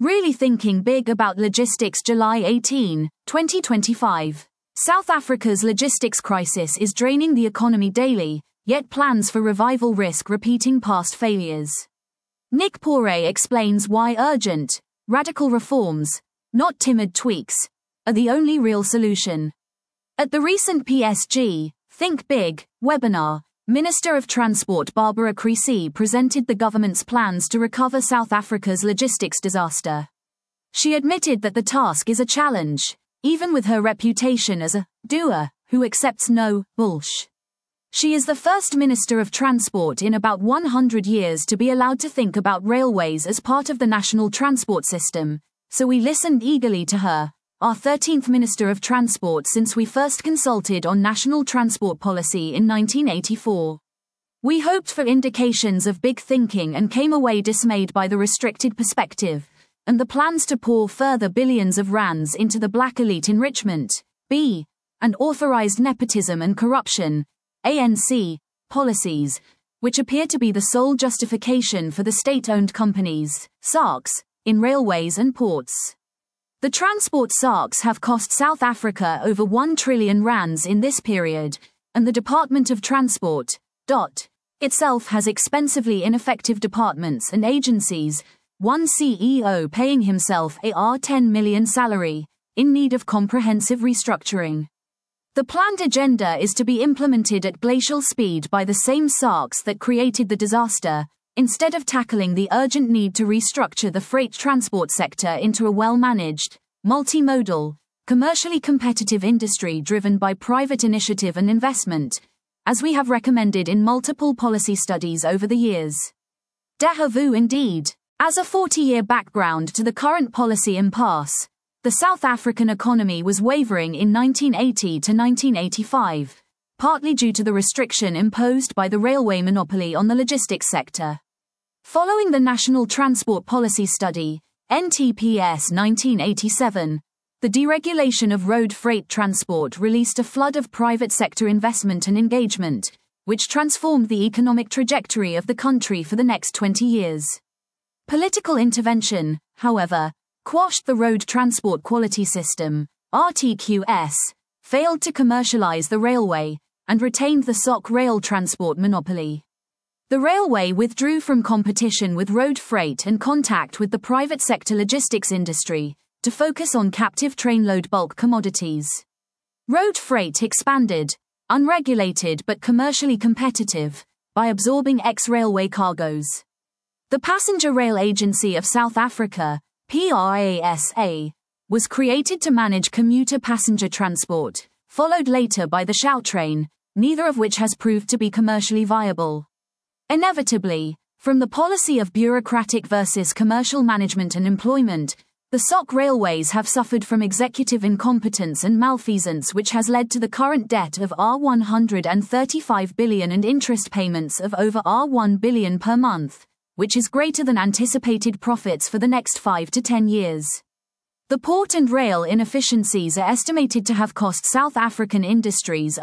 Really thinking big about logistics. July 18, 2025. South Africa's logistics crisis is draining the economy daily, yet plans for revival risk repeating past failures. Nick Poore explains why urgent, radical reforms, not timid tweaks, are the only real solution. At the recent PSG Think Big webinar, Minister of Transport Barbara Creecy presented the government's plans to recover South Africa's logistics disaster. She admitted that the task is a challenge, even with her reputation as a doer who accepts no bullsh. She is the first Minister of Transport in about 100 years to be allowed to think about railways as part of the national transport system, so we listened eagerly to her, our 13th Minister of Transport since we first consulted on national transport policy in 1984. We hoped for indications of big thinking and came away dismayed by the restricted perspective, and the plans to pour further billions of rands into the black elite enrichment, and authorized nepotism and corruption, ANC, policies, which appear to be the sole justification for the state-owned companies, SARCs, in railways and ports. The transport SARCs have cost South Africa over 1 trillion rands in this period, and the Department of Transport, itself has expensively ineffective departments and agencies, one CEO paying himself a R10 million salary, in need of comprehensive restructuring. The planned agenda is to be implemented at glacial speed by the same SARCs that created the disaster, instead of tackling the urgent need to restructure the freight transport sector into a well-managed, multimodal, commercially competitive industry driven by private initiative and investment, as we have recommended in multiple policy studies over the years. Déjà vu indeed. As a 40-year background to the current policy impasse, the South African economy was wavering in 1980 to 1985, partly due to the restriction imposed by the railway monopoly on the logistics sector. Following the National Transport Policy Study, NTPS 1987, the deregulation of road freight transport released a flood of private sector investment and engagement, which transformed the economic trajectory of the country for the next 20 years. Political intervention, however, quashed the Road Transport Quality System, RTQS, failed to commercialize the railway, and retained the SOC rail transport monopoly. The railway withdrew from competition with road freight and contact with the private sector logistics industry, to focus on captive trainload bulk commodities. Road freight expanded, unregulated but commercially competitive, by absorbing ex-railway cargoes. The Passenger Rail Agency of South Africa, PRASA, was created to manage commuter passenger transport, followed later by the Gautrain, neither of which has proved to be commercially viable. Inevitably, from the policy of bureaucratic versus commercial management and employment, the SOC railways have suffered from executive incompetence and malfeasance, which has led to the current debt of R135 billion and interest payments of over R1 billion per month, which is greater than anticipated profits for the next 5 to 10 years. The port and rail inefficiencies are estimated to have cost South African industries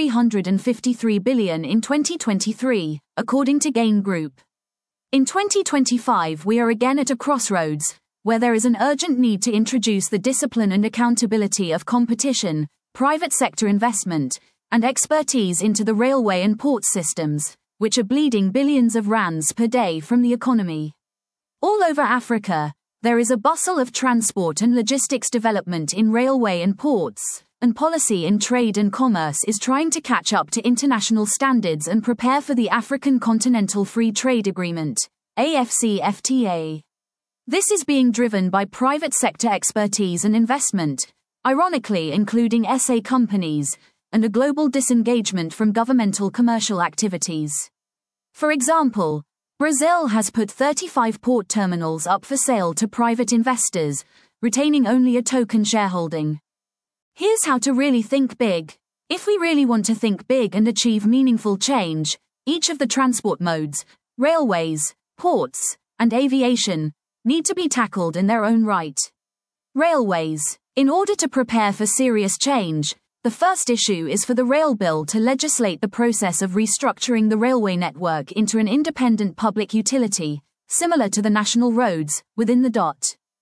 R353 billion in 2023, according to Gain Group. In 2025 we are again at a crossroads, where there is an urgent need to introduce the discipline and accountability of competition, private sector investment, and expertise into the railway and port systems, which are bleeding billions of rands per day from the economy. All over Africa, there is a bustle of transport and logistics development in railway and ports, and policy in trade and commerce is trying to catch up to international standards and prepare for the African Continental Free Trade Agreement, AfCFTA. This is being driven by private sector expertise and investment, ironically including SA companies, and a global disengagement from governmental commercial activities. For example, Brazil has put 35 port terminals up for sale to private investors, retaining only a token shareholding. Here's how to really think big. If we really want to think big and achieve meaningful change, each of the transport modes, railways, ports, and aviation, need to be tackled in their own right. Railways. In order to prepare for serious change, the first issue is for the Rail Bill to legislate the process of restructuring the railway network into an independent public utility, similar to the national roads, within the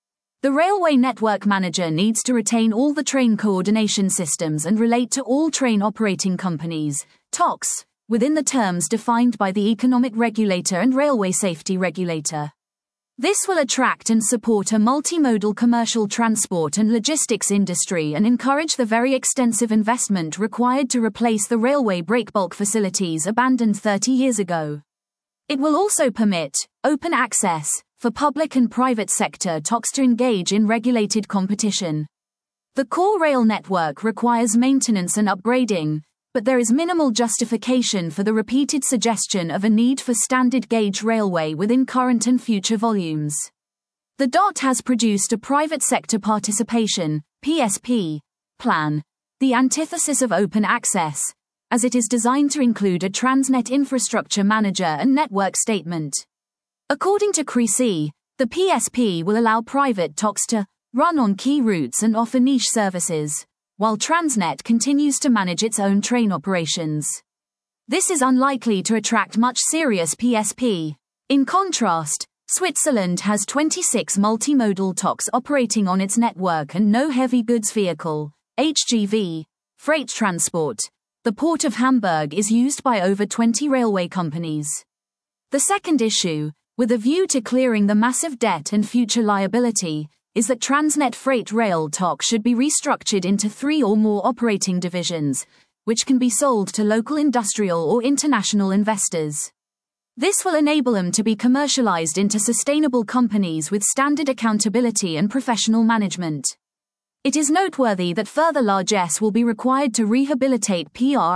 The Railway Network Manager needs to retain all the train coordination systems and relate to all train operating companies, TOCs, within the terms defined by the Economic Regulator and Railway Safety Regulator. This will attract and support a multimodal commercial transport and logistics industry and encourage the very extensive investment required to replace the railway breakbulk facilities abandoned 30 years ago. It will also permit open access for public and private sector TOCs to engage in regulated competition. The core rail network requires maintenance and upgrading, but there is minimal justification for the repeated suggestion of a need for standard gauge railway within current and future volumes. The DOT has produced a private sector participation (PSP) plan, the antithesis of open access, as it is designed to include a Transnet infrastructure manager and network statement. According to CREC, the PSP will allow private TOCs to run on key routes and offer niche services, while Transnet continues to manage its own train operations. This is unlikely to attract much serious PSP. In contrast, Switzerland has 26 multimodal TOCs operating on its network and no heavy goods vehicle, HGV, freight transport. The Port of Hamburg is used by over 20 railway companies. The second issue, with a view to clearing the massive debt and future liability, is that Transnet Freight Rail TOC should be restructured into 3 or more operating divisions, which can be sold to local industrial or international investors. This will enable them to be commercialized into sustainable companies with standard accountability and professional management. It is noteworthy that further largesse will be required to rehabilitate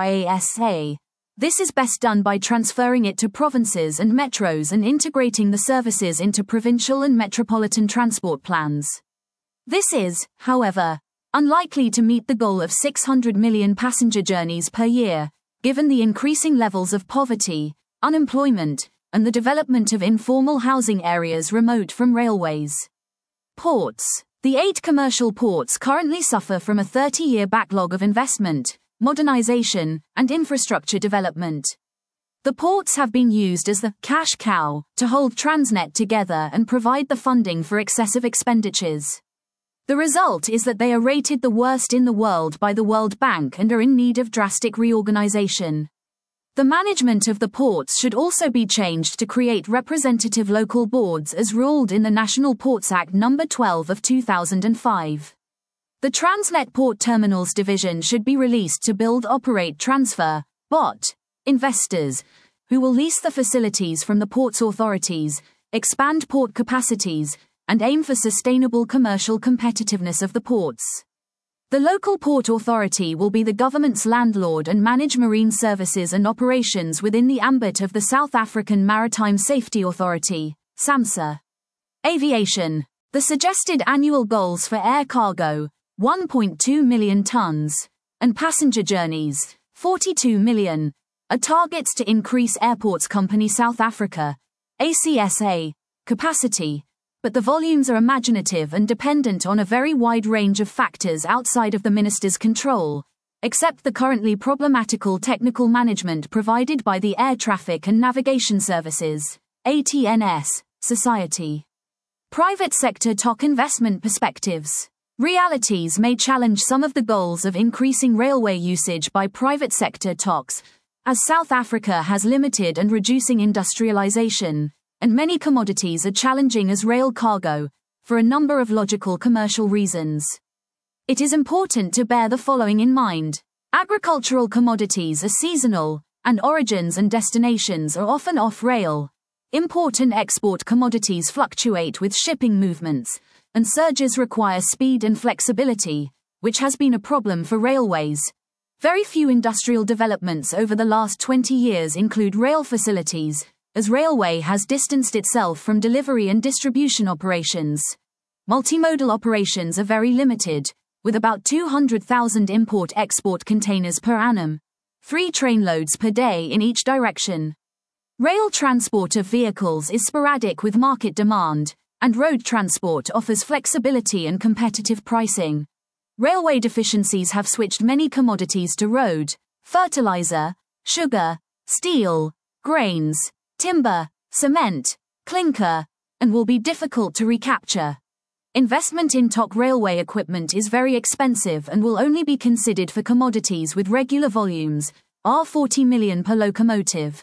PRASA. This is best done by transferring it to provinces and metros and integrating the services into provincial and metropolitan transport plans. This is, however, unlikely to meet the goal of 600 million passenger journeys per year, given the increasing levels of poverty, unemployment, and the development of informal housing areas remote from railways. Ports. The 8 commercial ports currently suffer from a 30-year backlog of investment, modernization, and infrastructure development. The ports have been used as the cash cow to hold Transnet together and provide the funding for excessive expenditures. The result is that they are rated the worst in the world by the World Bank and are in need of drastic reorganization. The management of the ports should also be changed to create representative local boards as ruled in the National Ports Act No. 12 of 2005. The Transnet Port Terminals Division should be released to build, operate, transfer, BOT, investors, who will lease the facilities from the ports authorities, expand port capacities, and aim for sustainable commercial competitiveness of the ports. The local port authority will be the government's landlord and manage marine services and operations within the ambit of the South African Maritime Safety Authority, SAMSA. Aviation. The suggested annual goals for air cargo, 1.2 million tons, and passenger journeys, 42 million, are targets to increase Airports Company South Africa, ACSA, capacity, but the volumes are imaginative and dependent on a very wide range of factors outside of the minister's control, except the currently problematical technical management provided by the Air Traffic and Navigation Services, ATNS, Society. Private sector TOC investment perspectives. Realities may challenge some of the goals of increasing railway usage by private sector TOCs, as South Africa has limited and reducing industrialization, and many commodities are challenging as rail cargo, for a number of logical commercial reasons. It is important to bear the following in mind. Agricultural commodities are seasonal, and origins and destinations are often off-rail. Import and export commodities fluctuate with shipping movements, and surges require speed and flexibility, which has been a problem for railways. Very few industrial developments over the last 20 years include rail facilities, as railway has distanced itself from delivery and distribution operations. Multimodal operations are very limited, with about 200,000 import-export containers per annum, 3 train loads per day in each direction. Rail transport of vehicles is sporadic with market demand, and road transport offers flexibility and competitive pricing. Railway deficiencies have switched many commodities to road: fertilizer, sugar, steel, grains, timber, cement, clinker, and will be difficult to recapture. Investment in TOC railway equipment is very expensive and will only be considered for commodities with regular volumes, R40 million per locomotive,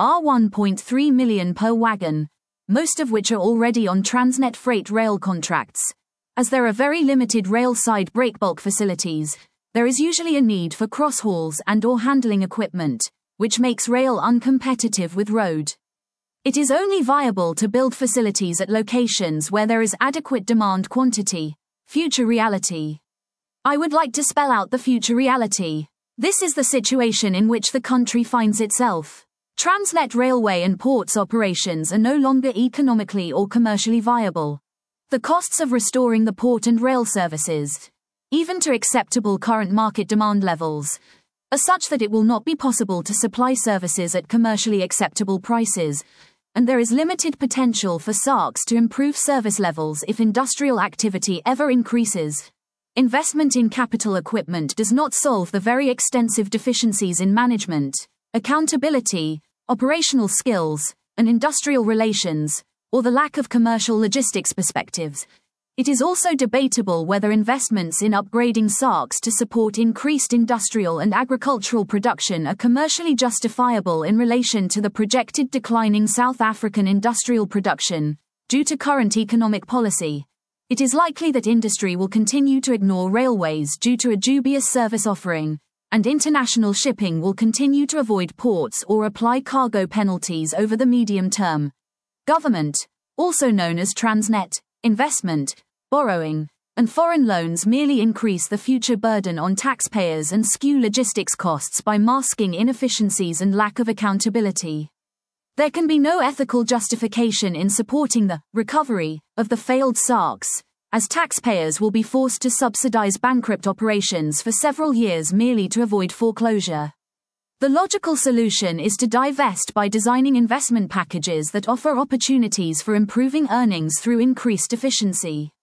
R1.3 million per wagon, most of which are already on Transnet freight rail contracts. As there are very limited rail-side breakbulk facilities, there is usually a need for cross-hauls and/or handling equipment, which makes rail uncompetitive with road. It is only viable to build facilities at locations where there is adequate demand quantity. Future reality. I would like to spell out the future reality. This is the situation in which the country finds itself. Transnet railway and ports operations are no longer economically or commercially viable. The costs of restoring the port and rail services, even to acceptable current market demand levels, are such that it will not be possible to supply services at commercially acceptable prices, and there is limited potential for SARCs to improve service levels if industrial activity ever increases. Investment in capital equipment does not solve the very extensive deficiencies in management, accountability, operational skills, and industrial relations, or the lack of commercial logistics perspectives. It is also debatable whether investments in upgrading SARCs to support increased industrial and agricultural production are commercially justifiable in relation to the projected declining South African industrial production, due to current economic policy. It is likely that industry will continue to ignore railways due to a dubious service offering, and international shipping will continue to avoid ports or apply cargo penalties over the medium term. Government, also known as Transnet, investment, borrowing, and foreign loans merely increase the future burden on taxpayers and skew logistics costs by masking inefficiencies and lack of accountability. There can be no ethical justification in supporting the recovery of the failed SARCs, as taxpayers will be forced to subsidize bankrupt operations for several years merely to avoid foreclosure. The logical solution is to divest by designing investment packages that offer opportunities for improving earnings through increased efficiency.